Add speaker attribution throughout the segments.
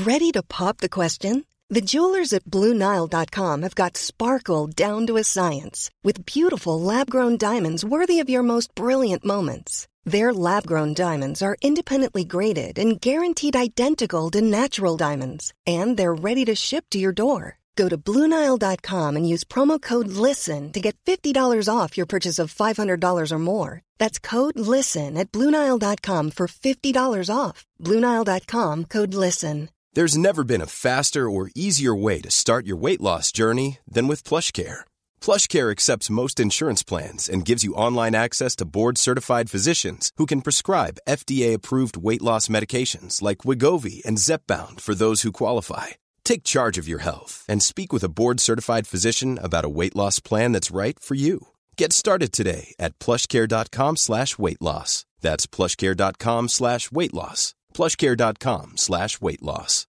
Speaker 1: Ready to pop the question? The jewelers at BlueNile.com have got sparkle down to a science with beautiful lab-grown diamonds worthy of your most brilliant moments. Their lab-grown diamonds are independently graded and guaranteed identical to natural diamonds, and they're ready to ship to your door. Go to BlueNile.com and use promo code LISTEN to get $50 off your purchase of $500 or more. That's code LISTEN at BlueNile.com for $50 off. BlueNile.com, code LISTEN.
Speaker 2: There's never been a faster or easier way to start your weight loss journey than with PlushCare. PlushCare accepts most insurance plans and gives you online access to board-certified physicians who can prescribe FDA-approved weight loss medications like Wegovy and Zepbound for those who qualify. Take charge of your health and speak with a board-certified physician about a weight loss plan that's right for you. Get started today at plushcare.com/weight loss. That's plushcare.com/weight loss. plushcare.com/weight loss.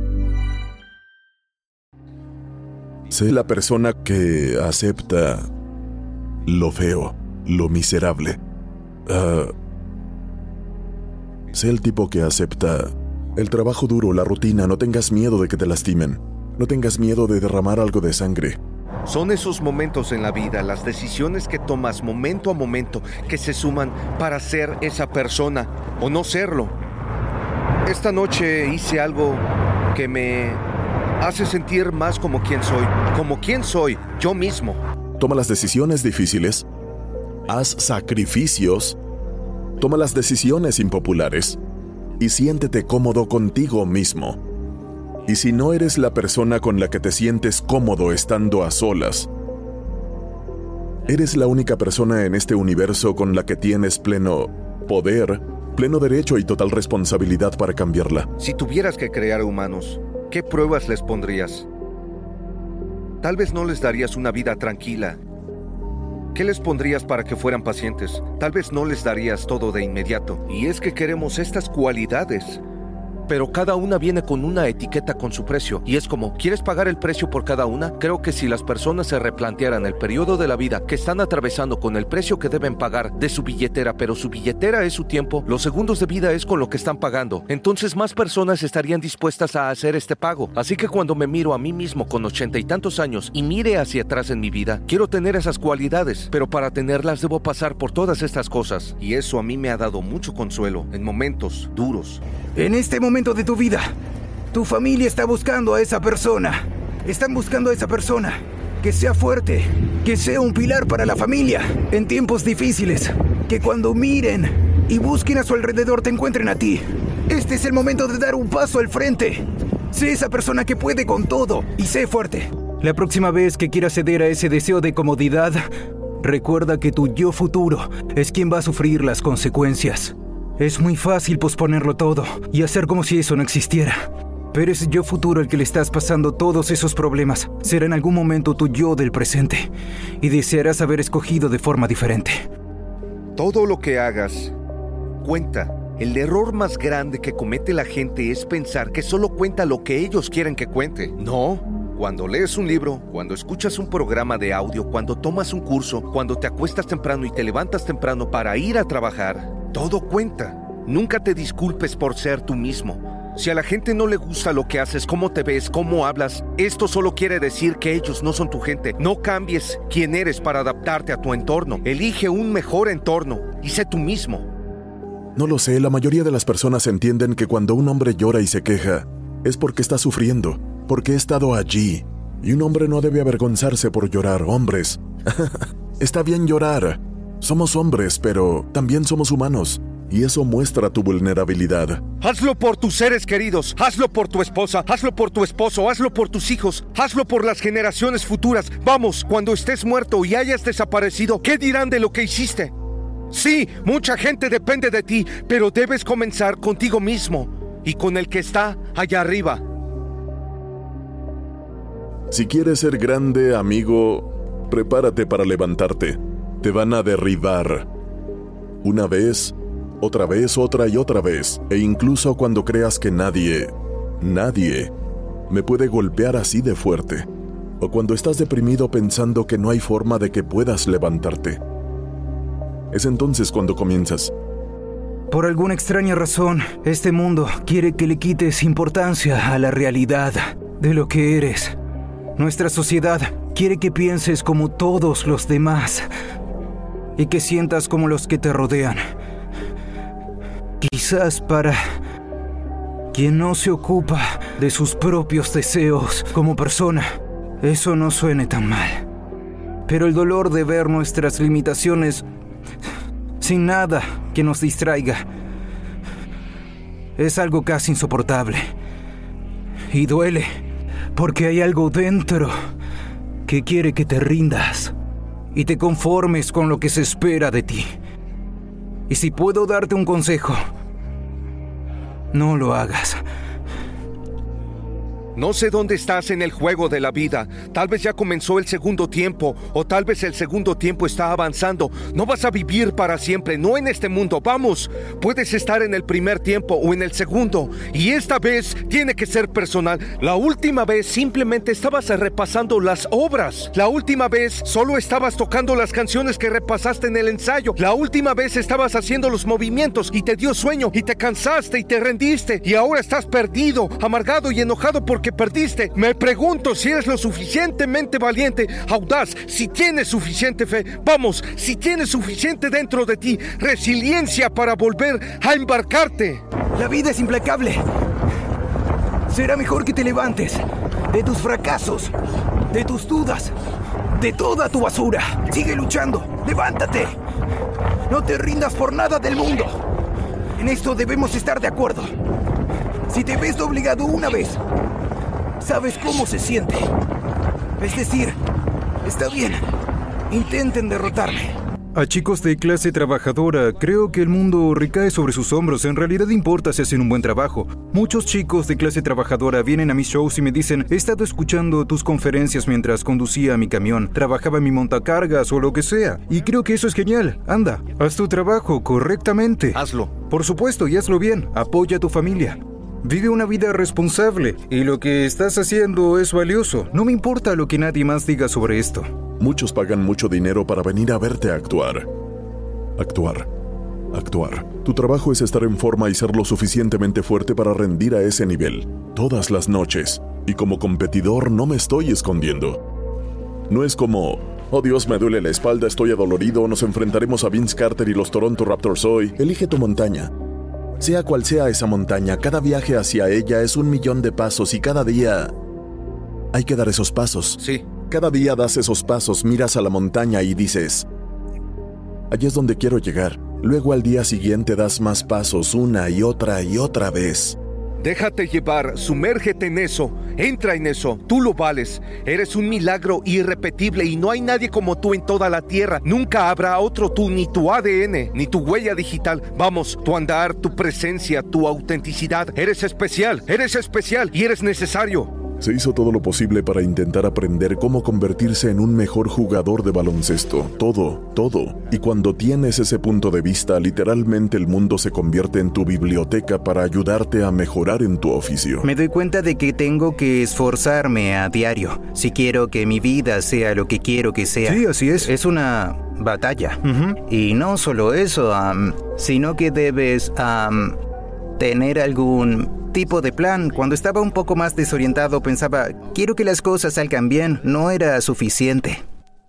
Speaker 3: Sé la persona que acepta lo feo, lo miserable. Sé el tipo que acepta el trabajo duro, la rutina. No tengas miedo de que te lastimen. No tengas miedo de derramar algo de sangre.
Speaker 4: Son esos momentos en la vida, las decisiones que tomas momento a momento, que se suman para ser esa persona o no serlo. Esta noche hice algo que me hace sentir más como quien soy, yo mismo.
Speaker 3: Toma las decisiones difíciles, haz sacrificios, toma las decisiones impopulares y siéntete cómodo contigo mismo. Y si no eres la persona con la que te sientes cómodo estando a solas, eres la única persona en este universo con la que tienes pleno poder, pleno derecho y total responsabilidad para cambiarla.
Speaker 4: Si tuvieras que crear humanos, ¿qué pruebas les pondrías? Tal vez no les darías una vida tranquila. ¿Qué les pondrías para que fueran pacientes? Tal vez no les darías todo de inmediato. Y es que queremos estas cualidades, pero cada una viene con una etiqueta con su precio. Y es como, ¿quieres pagar el precio por cada una? Creo que si las personas se replantearan el periodo de la vida que están atravesando con el precio que deben pagar de su billetera, pero su billetera es su tiempo, los segundos de vida es con lo que están pagando, entonces más personas estarían dispuestas a hacer este pago. Así que cuando me miro a mí mismo con 80 y tantos años y mire hacia atrás en mi vida, quiero tener esas cualidades, pero para tenerlas debo pasar por todas estas cosas. Y eso a mí me ha dado mucho consuelo en momentos duros.
Speaker 5: En este momento de tu vida, tu familia está buscando a esa persona. Están buscando a esa persona que sea fuerte, que sea un pilar para la familia en tiempos difíciles. Que cuando miren y busquen a su alrededor te encuentren a ti. Este es el momento de dar un paso al frente. Sé esa persona que puede con todo y sé fuerte. La próxima vez que quieras ceder a ese deseo de comodidad, recuerda que tu yo futuro es quien va a sufrir las consecuencias. Es muy fácil posponerlo todo y hacer como si eso no existiera. Pero ese yo futuro al que le estás pasando todos esos problemas será en algún momento tu yo del presente y desearás haber escogido de forma diferente.
Speaker 4: Todo lo que hagas cuenta. El error más grande que comete la gente es pensar que solo cuenta lo que ellos quieren que cuente. No. Cuando lees un libro, cuando escuchas un programa de audio, cuando tomas un curso, cuando te acuestas temprano y te levantas temprano para ir a trabajar, todo cuenta. Nunca te disculpes por ser tú mismo. Si a la gente no le gusta lo que haces, cómo te ves, cómo hablas, esto solo quiere decir que ellos no son tu gente. No cambies quién eres para adaptarte a tu entorno. Elige un mejor entorno y sé tú mismo.
Speaker 3: No lo sé, la mayoría de las personas entienden que cuando un hombre llora y se queja, es porque está sufriendo, porque he estado allí. Y un hombre no debe avergonzarse por llorar, hombres. Está bien llorar. Somos hombres, pero también somos humanos. Y eso muestra tu vulnerabilidad.
Speaker 4: Hazlo por tus seres queridos, hazlo por tu esposa, hazlo por tu esposo, hazlo por tus hijos, hazlo por las generaciones futuras. Vamos, cuando estés muerto y hayas desaparecido, ¿qué dirán de lo que hiciste? Sí, mucha gente depende de ti, pero debes comenzar contigo mismo y con el que está allá arriba.
Speaker 3: Si quieres ser grande, amigo, prepárate para levantarte. Te van a derribar. Una vez, otra y otra vez. E incluso cuando creas que nadie me puede golpear así de fuerte. O cuando estás deprimido pensando que no hay forma de que puedas levantarte. Es entonces cuando comienzas.
Speaker 5: Por alguna extraña razón, este mundo quiere que le quites importancia a la realidad de lo que eres. Nuestra sociedad quiere que pienses como todos los demás y que sientas como los que te rodean. Quizás para quien no se ocupa de sus propios deseos como persona, eso no suene tan mal. Pero el dolor de ver nuestras limitaciones sin nada que nos distraiga es algo casi insoportable. Y duele, porque hay algo dentro que quiere que te rindas y te conformes con lo que se espera de ti. Y si puedo darte un consejo, no lo hagas.
Speaker 4: No sé dónde estás en el juego de la vida. Tal vez ya comenzó el segundo tiempo, o tal vez el segundo tiempo está avanzando. No vas a vivir para siempre, no en este mundo. Vamos, puedes estar en el primer tiempo o en el segundo. Y esta vez tiene que ser personal. La última vez simplemente estabas repasando las obras. La última vez solo estabas tocando las canciones que repasaste en el ensayo. La última vez estabas haciendo los movimientos y te dio sueño y te cansaste y te rendiste. Y ahora estás perdido, amargado y enojado porque perdiste. Me pregunto si eres lo suficientemente valiente, audaz, si tienes suficiente fe, vamos, si tienes suficiente dentro de ti, resiliencia para volver a embarcarte.
Speaker 5: La vida es implacable. Será mejor que te levantes de tus fracasos, de tus dudas, de toda tu basura. Sigue luchando, levántate. No te rindas por nada del mundo. En esto debemos estar de acuerdo. Si te ves obligado una vez, sabes cómo se siente. Es decir, está bien, intenten derrotarme.
Speaker 6: A chicos de clase trabajadora, creo que el mundo recae sobre sus hombros. En realidad importa si hacen un buen trabajo. Muchos chicos de clase trabajadora vienen a mis shows y me dicen: he estado escuchando tus conferencias mientras conducía mi camión, trabajaba en mi montacargas o lo que sea. Y creo que eso es genial. Anda, haz tu trabajo correctamente.
Speaker 4: Hazlo.
Speaker 6: Por supuesto, y hazlo bien. Apoya a tu familia. Vive una vida responsable y lo que estás haciendo es valioso. No me importa lo que nadie más diga sobre esto.
Speaker 3: Muchos pagan mucho dinero para venir a verte actuar. Actuar. Tu trabajo es estar en forma y ser lo suficientemente fuerte para rendir a ese nivel, todas las noches. Y como competidor no me estoy escondiendo. No es como: oh Dios, me duele la espalda, estoy adolorido, nos enfrentaremos a Vince Carter y los Toronto Raptors hoy. Elige tu montaña. Sea cual sea esa montaña, cada viaje hacia ella es 1,000,000 de pasos y cada día hay que dar esos pasos.
Speaker 4: Sí.
Speaker 3: Cada día das esos pasos, miras a la montaña y dices: allí es donde quiero llegar. Luego al día siguiente das más pasos una y otra vez.
Speaker 4: Déjate llevar, sumérgete en eso, entra en eso, tú lo vales. Eres un milagro irrepetible y no hay nadie como tú en toda la tierra. Nunca habrá otro tú, ni tu ADN, ni tu huella digital. Vamos, tu andar, tu presencia, tu autenticidad. Eres especial y eres necesario.
Speaker 3: Se hizo todo lo posible para intentar aprender cómo convertirse en un mejor jugador de baloncesto. Todo. Y cuando tienes ese punto de vista, literalmente el mundo se convierte en tu biblioteca para ayudarte a mejorar en tu oficio.
Speaker 5: Me doy cuenta de que tengo que esforzarme a diario si quiero que mi vida sea lo que quiero que sea.
Speaker 6: Sí, así es.
Speaker 5: Es una batalla. Y no solo eso, sino que debes tener algún tipo de plan. Cuando estaba un poco más desorientado, pensaba: quiero que las cosas salgan bien. No era suficiente.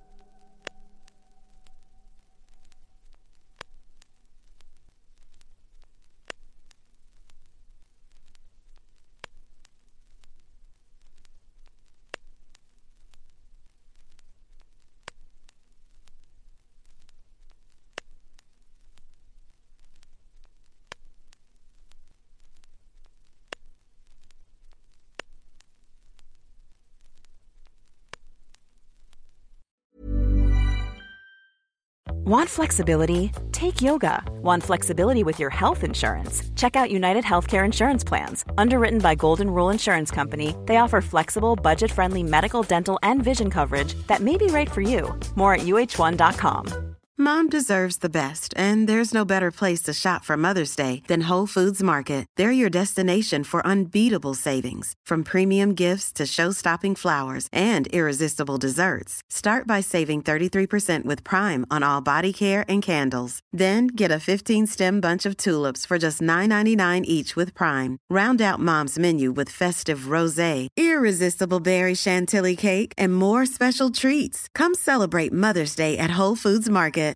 Speaker 7: Want flexibility? Take yoga. Want flexibility with your health insurance? Check out United Healthcare Insurance Plans. Underwritten by Golden Rule Insurance Company, they offer flexible, budget-friendly medical, dental, and vision coverage that may be right for you. More at UH1.com.
Speaker 8: Mom deserves the best, and there's no better place to shop for Mother's Day than Whole Foods Market. They're your destination for unbeatable savings, from premium gifts to show-stopping flowers and irresistible desserts. Start by saving 33% with Prime on all body care and candles. Then get a 15-stem bunch of tulips for just $9.99 each with Prime. Round out Mom's menu with festive rosé, irresistible berry chantilly cake, and more special treats. Come celebrate Mother's Day at Whole Foods Market.